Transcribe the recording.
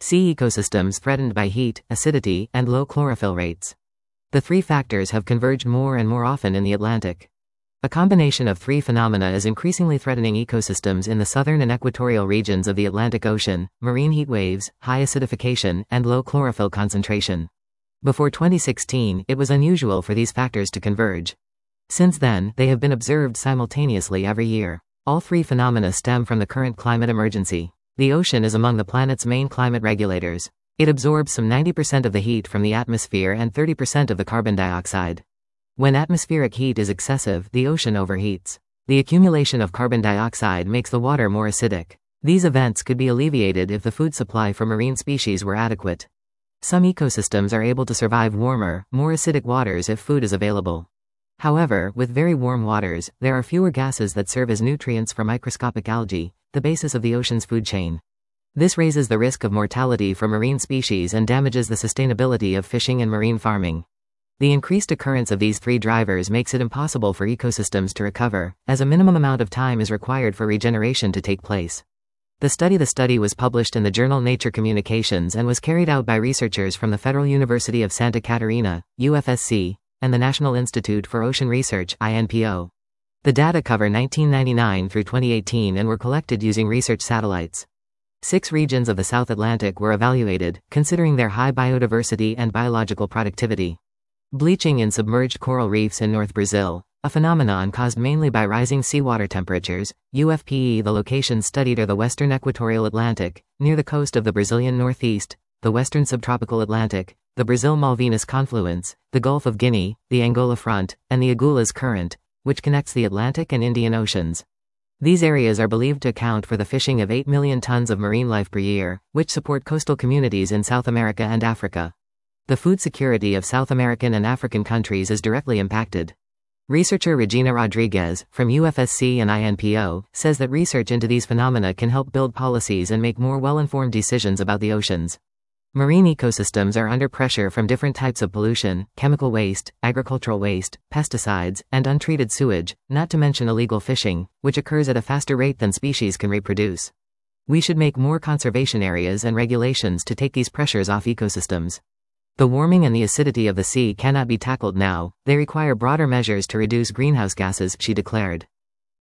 Sea ecosystems threatened by heat, acidity, and low chlorophyll rates. The three factors have converged more and more often in the Atlantic. A combination of three phenomena is increasingly threatening ecosystems in the southern and equatorial regions of the Atlantic Ocean: marine heat waves, high acidification, and low chlorophyll concentration. Before 2016, it was unusual for these factors to converge. Since then, they have been observed simultaneously every year. All three phenomena stem from the current climate emergency. The ocean is among the planet's main climate regulators. It absorbs some 90% of the heat from the atmosphere and 30% of the carbon dioxide. When atmospheric heat is excessive, the ocean overheats. The accumulation of carbon dioxide makes the water more acidic. These events could be alleviated if the food supply for marine species were adequate. Some ecosystems are able to survive warmer, more acidic waters if food is available. However, with very warm waters, there are fewer gases that serve as nutrients for microscopic algae, the basis of the ocean's food chain. This raises the risk of mortality for marine species and damages the sustainability of fishing and marine farming. The increased occurrence of these three drivers makes it impossible for ecosystems to recover, as a minimum amount of time is required for regeneration to take place. The study was published in the journal Nature Communications and was carried out by researchers from the Federal University of Santa Catarina, UFSC, and the National Institute for Ocean Research, INPO. The data cover 1999 through 2018 and were collected using research satellites. 6 regions of the South Atlantic were evaluated, considering their high biodiversity and biological productivity. Bleaching in submerged coral reefs in North Brazil, a phenomenon caused mainly by rising seawater temperatures. UFPE. The locations studied are the western equatorial Atlantic, near the coast of the Brazilian Northeast, the western subtropical Atlantic, the Brazil-Malvinas confluence, the Gulf of Guinea, the Angola Front, and the Agulhas Current, which connects the Atlantic and Indian Oceans. These areas are believed to account for the fishing of 8 million tons of marine life per year, which support coastal communities in South America and Africa. The food security of South American and African countries is directly impacted. Researcher Regina Rodriguez, from UFSC and INPO, says that research into these phenomena can help build policies and make more well-informed decisions about the oceans. Marine ecosystems are under pressure from different types of pollution: chemical waste, agricultural waste, pesticides, and untreated sewage, not to mention illegal fishing, which occurs at a faster rate than species can reproduce. We should make more conservation areas and regulations to take these pressures off ecosystems. The warming and the acidity of the sea cannot be tackled now, they require broader measures to reduce greenhouse gases, she declared.